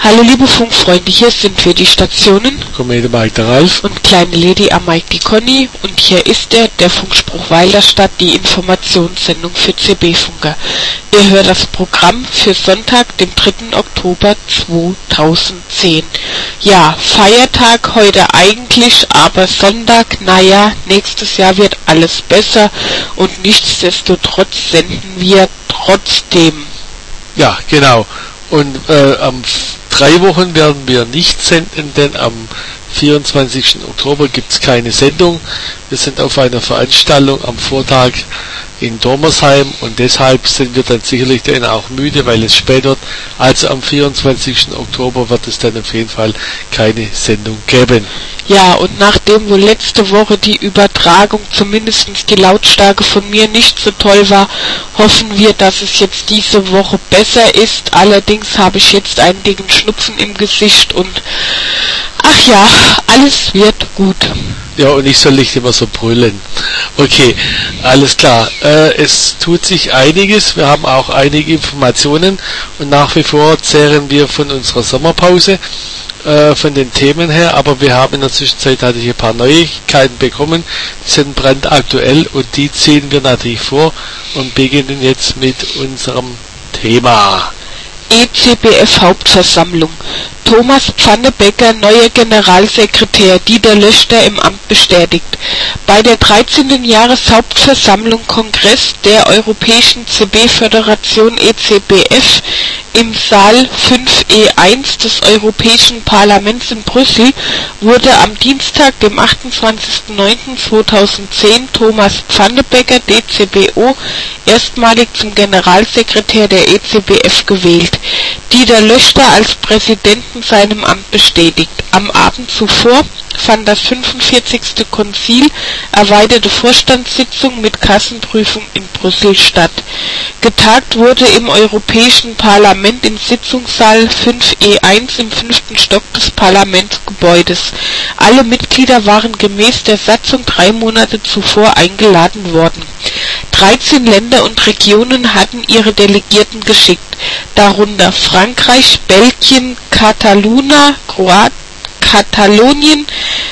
Hallo liebe Funkfreunde, hier sind wir die Stationen Komete Mike der Ralf und kleine Lady am Mike die Conny und hier ist der Funkspruch Weilerstadt, die Informationssendung für CB-Funker. Ihr hört das Programm für Sonntag, dem 3. Oktober 2010. Ja, Feiertag heute eigentlich, aber Sonntag, naja, nächstes Jahr wird alles besser und nichtsdestotrotz senden wir trotzdem. Ja, genau. Und am 3 Wochen werden wir nicht senden, denn am 24. Oktober gibt es keine Sendung. Wir sind auf einer Veranstaltung am Vortag in Dormersheim und deshalb sind wir dann sicherlich dann auch müde, weil es spät wird. Also am 24. Oktober wird es dann auf jeden Fall keine Sendung geben. Ja, und nachdem wohl letzte Woche die Übertragung, zumindest die Lautstärke von mir, nicht so toll war, hoffen wir, dass es jetzt diese Woche besser ist. Allerdings habe ich jetzt einen dicken Schnupfen im Gesicht und ach ja, alles wird gut. Ja, und ich soll nicht immer so brüllen. Okay, alles klar. Es tut sich einiges. Wir haben auch einige Informationen und nach wie vor zehren wir von unserer Sommerpause, von den Themen her, aber wir haben in der Zwischenzeit hatte ich ein paar Neuigkeiten bekommen, die sind brandaktuell und die ziehen wir natürlich vor und beginnen jetzt mit unserem Thema. ECBF Hauptversammlung. Thomas Pfannebecker, neuer Generalsekretär, Dieter Löchter im Amt bestätigt. Bei der 13. Jahreshauptversammlung Kongress der Europäischen CB-Föderation ECBF im Saal 5E1 des Europäischen Parlaments in Brüssel wurde am Dienstag, dem 28.09.2010, Thomas Pfannebecker, DCBO, erstmalig zum Generalsekretär der ECBF gewählt. Dieter Löchter als Präsidenten seinem Amt bestätigt. Am Abend zuvor fand das 45. Konzil, erweiterte Vorstandssitzung mit Kassenprüfung in Brüssel statt. Getagt wurde im Europäischen Parlament im Sitzungssaal 5E1 im 5. Stock des Parlamentsgebäudes. Alle Mitglieder waren gemäß der Satzung 3 Monate zuvor eingeladen worden. 13 Länder und Regionen hatten ihre Delegierten geschickt, darunter Frankreich, Belgien, Katalonien,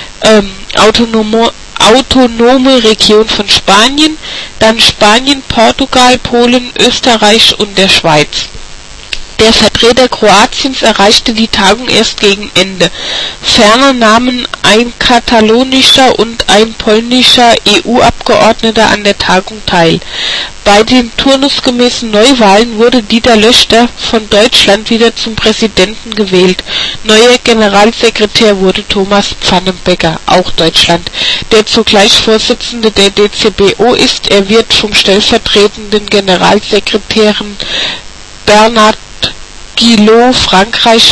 autonome Region von Spanien, dann Spanien, Portugal, Polen, Österreich und der Schweiz. Der Vertreter Kroatiens erreichte die Tagung erst gegen Ende. Ferner nahmen ein katalonischer und ein polnischer EU-Abgeordneter an der Tagung teil. Bei den turnusgemäßen Neuwahlen wurde Dieter Löchter von Deutschland wieder zum Präsidenten gewählt. Neuer Generalsekretär wurde Thomas Pfannebecker, auch Deutschland, der zugleich Vorsitzende der DCBO ist. Er wird vom stellvertretenden Generalsekretären Bernard Guillot, Frankreich,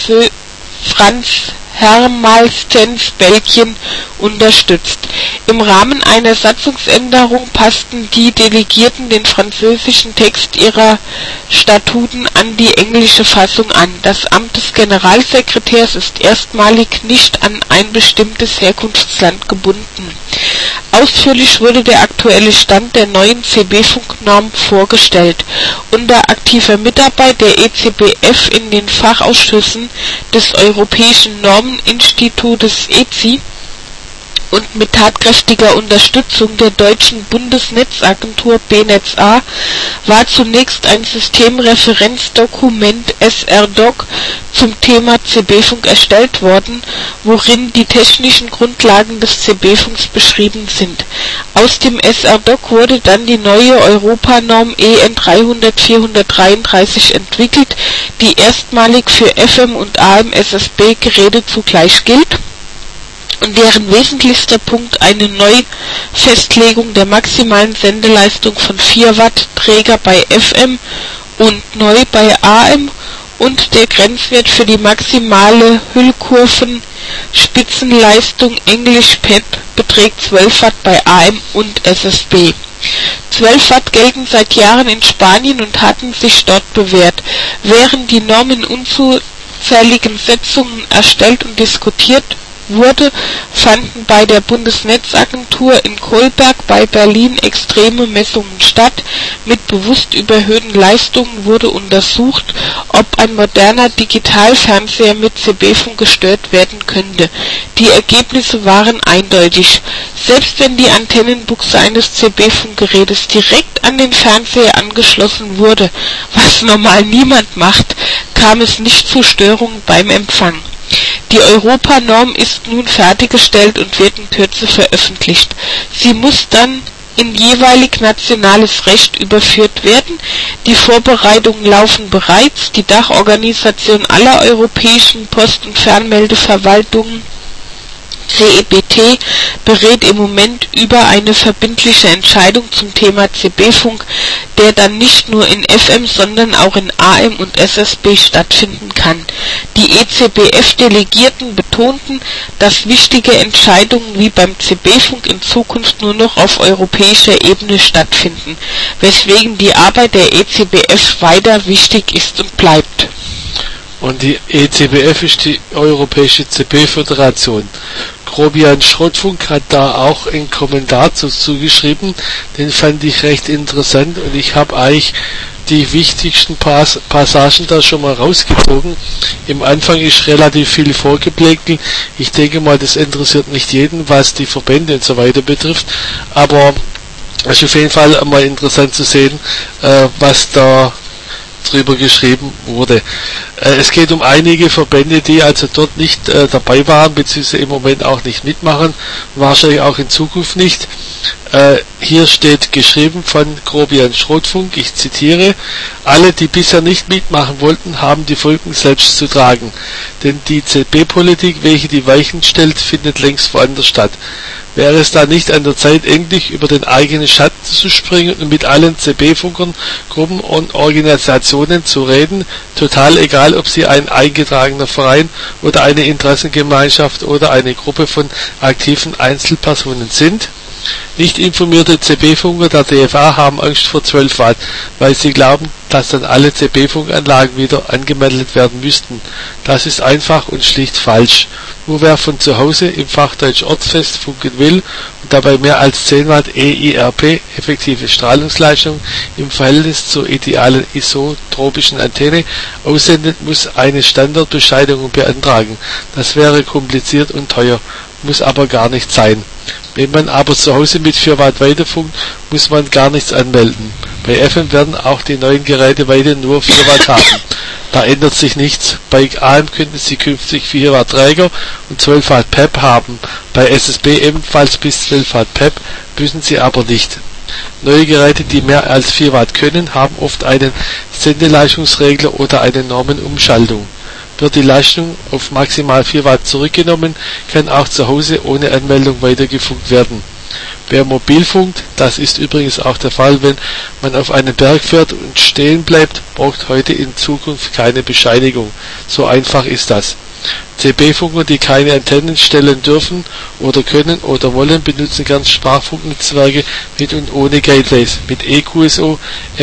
Franz Hermalstens, Belgien, unterstützt. Im Rahmen einer Satzungsänderung passten die Delegierten den französischen Text ihrer Statuten an die englische Fassung an. Das Amt des Generalsekretärs ist erstmalig nicht an ein bestimmtes Herkunftsland gebunden. Ausführlich wurde der aktuelle Stand der neuen CB-Funknorm vorgestellt. Unter aktiver Mitarbeit der ECBF in den Fachausschüssen des Europäischen Normeninstitutes ECI und mit tatkräftiger Unterstützung der deutschen Bundesnetzagentur BNetzA war zunächst ein Systemreferenzdokument SR-Doc zum Thema CB-Funk erstellt worden, worin die technischen Grundlagen des CB-Funks beschrieben sind. Aus dem SR-Doc wurde dann die neue Europanorm EN 300/433 entwickelt, die erstmalig für FM- und AM-SSB-Geräte zugleich gilt und deren wesentlichster Punkt eine Neufestlegung der maximalen Sendeleistung von 4 Watt Träger bei FM und neu bei AM und der Grenzwert für die maximale Hüllkurvenspitzenleistung English PEP beträgt 12 Watt bei AM und SSB. 12 Watt gelten seit Jahren in Spanien und hatten sich dort bewährt, während die Norm in unzähligen Setzungen erstellt und diskutiert wurde, fanden bei der Bundesnetzagentur in Kolberg bei Berlin extreme Messungen statt. Mit bewusst überhöhten Leistungen wurde untersucht, ob ein moderner Digitalfernseher mit CB-Funk gestört werden könnte. Die Ergebnisse waren eindeutig. Selbst wenn die Antennenbuchse eines CB-Funkgerätes direkt an den Fernseher angeschlossen wurde, was normal niemand macht, kam es nicht zu Störungen beim Empfang. Die Europanorm ist nun fertiggestellt und wird in Kürze veröffentlicht. Sie muss dann in jeweilig nationales Recht überführt werden. Die Vorbereitungen laufen bereits. Die Dachorganisation aller europäischen Post- und Fernmeldeverwaltungen CEBT berät im Moment über eine verbindliche Entscheidung zum Thema CB-Funk, der dann nicht nur in FM, sondern auch in AM und SSB stattfinden kann. Die ECBF-Delegierten betonten, dass wichtige Entscheidungen wie beim CB-Funk in Zukunft nur noch auf europäischer Ebene stattfinden, weswegen die Arbeit der ECBF weiter wichtig ist und bleibt. Und die ECBF ist die Europäische CB-Föderation. Grobian Schrottfunk hat da auch einen Kommentar zugeschrieben, den fand ich recht interessant und ich habe eigentlich die wichtigsten Passagen da schon mal rausgezogen. Im Anfang ist relativ viel vorgeblänkelt. Ich denke mal, das interessiert nicht jeden, was die Verbände und so weiter betrifft, aber es ist auf jeden Fall mal interessant zu sehen, was da drüber geschrieben wurde. Es geht um einige Verbände, die also dort nicht dabei waren, beziehungsweise im Moment auch nicht mitmachen, wahrscheinlich auch in Zukunft nicht. Hier steht geschrieben von Grobian Schrottfunk, ich zitiere: Alle, die bisher nicht mitmachen wollten, haben die Folgen selbst zu tragen. Denn die CB-Politik, welche die Weichen stellt, findet längst woanders statt. Wäre es da nicht an der Zeit, endlich über den eigenen Schatten zu springen und mit allen CB-Funkern, Gruppen und Organisationen zu reden, total egal, ob sie ein eingetragener Verein oder eine Interessengemeinschaft oder eine Gruppe von aktiven Einzelpersonen sind? Nicht informierte CB-Funker der DFA haben Angst vor 12 Watt, weil sie glauben, dass dann alle CB-Funkanlagen wieder angemeldet werden müssten. Das ist einfach und schlicht falsch. Nur wer von zu Hause im Fachdeutsch ortsfest funken will und dabei mehr als 10 Watt EIRP, effektive Strahlungsleistung, im Verhältnis zur idealen isotropischen Antenne aussendet, muss eine Standardbescheinigung beantragen. Das wäre kompliziert und teuer, muss aber gar nicht sein. Wenn man aber zu Hause mit 4 Watt weiterfunkt, muss man gar nichts anmelden. Bei FM werden auch die neuen Geräte weiter nur 4 Watt haben. Da ändert sich nichts. Bei AM könnten Sie künftig 4 Watt Träger und 12 Watt PEP haben. Bei SSB ebenfalls bis 12 Watt PEP, müssen Sie aber nicht. Neue Geräte, die mehr als 4 Watt können, haben oft einen Sendeleistungsregler oder eine Normenumschaltung. Wird die Leistung auf maximal 4 Watt zurückgenommen, kann auch zu Hause ohne Anmeldung weitergefunkt werden. Wer mobil funkt, das ist übrigens auch der Fall, wenn man auf einen Berg fährt und stehen bleibt, braucht heute in Zukunft keine Bescheinigung. So einfach ist das. CB-Funker, die keine Antennen stellen dürfen oder können oder wollen, benutzen gern Sprachfunknetzwerke mit und ohne Gateways, mit EQSO,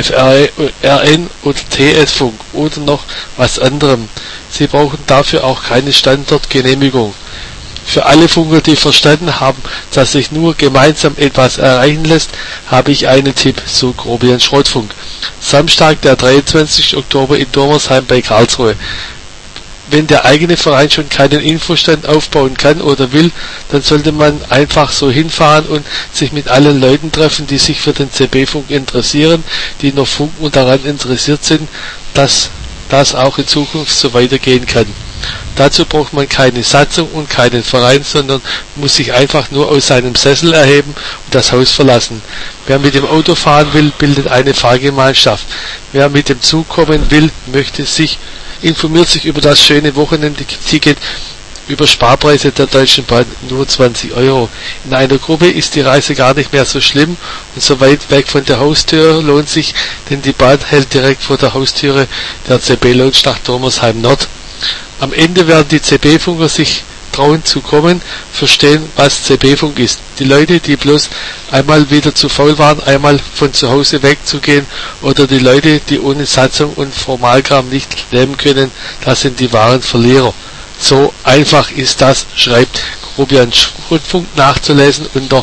FRN oder TS-Funk oder noch was anderem. Sie brauchen dafür auch keine Standortgenehmigung. Für alle Funker, die verstanden haben, dass sich nur gemeinsam etwas erreichen lässt, habe ich einen Tipp, so Grobian Schrottfunk. Samstag, der 23. Oktober in Dormersheim bei Karlsruhe. Wenn der eigene Verein schon keinen Infostand aufbauen kann oder will, dann sollte man einfach so hinfahren und sich mit allen Leuten treffen, die sich für den CB-Funk interessieren, die noch funken und daran interessiert sind, dass das auch in Zukunft so weitergehen kann. Dazu braucht man keine Satzung und keinen Verein, sondern muss sich einfach nur aus seinem Sessel erheben und das Haus verlassen. Wer mit dem Auto fahren will, bildet eine Fahrgemeinschaft. Wer mit dem Zug kommen will, informiert sich über das schöne Wochenendticket über Sparpreise der Deutschen Bahn, nur 20 €. In einer Gruppe ist die Reise gar nicht mehr so schlimm und so weit weg von der Haustür lohnt sich, denn die Bahn hält direkt vor der Haustüre der CB-Lounge nach Dormersheim Nord. Am Ende werden die CB-Funker sich trauen zu kommen, verstehen, was CB-Funk ist. Die Leute, die bloß einmal wieder zu faul waren, einmal von zu Hause wegzugehen, oder die Leute, die ohne Satzung und Formalkram nicht leben können, das sind die wahren Verlierer. So einfach ist das, schreibt Grobian Rundfunk nachzulesen unter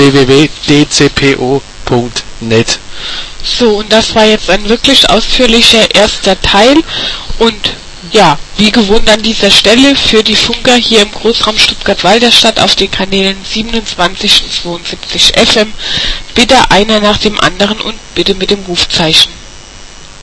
www.dcpo.net. So, und das war jetzt ein wirklich ausführlicher erster Teil und ja, wie gewohnt an dieser Stelle für die Funker hier im Großraum Stuttgart-Walderstadt auf den Kanälen 27 und 72 FM bitte einer nach dem anderen und bitte mit dem Rufzeichen.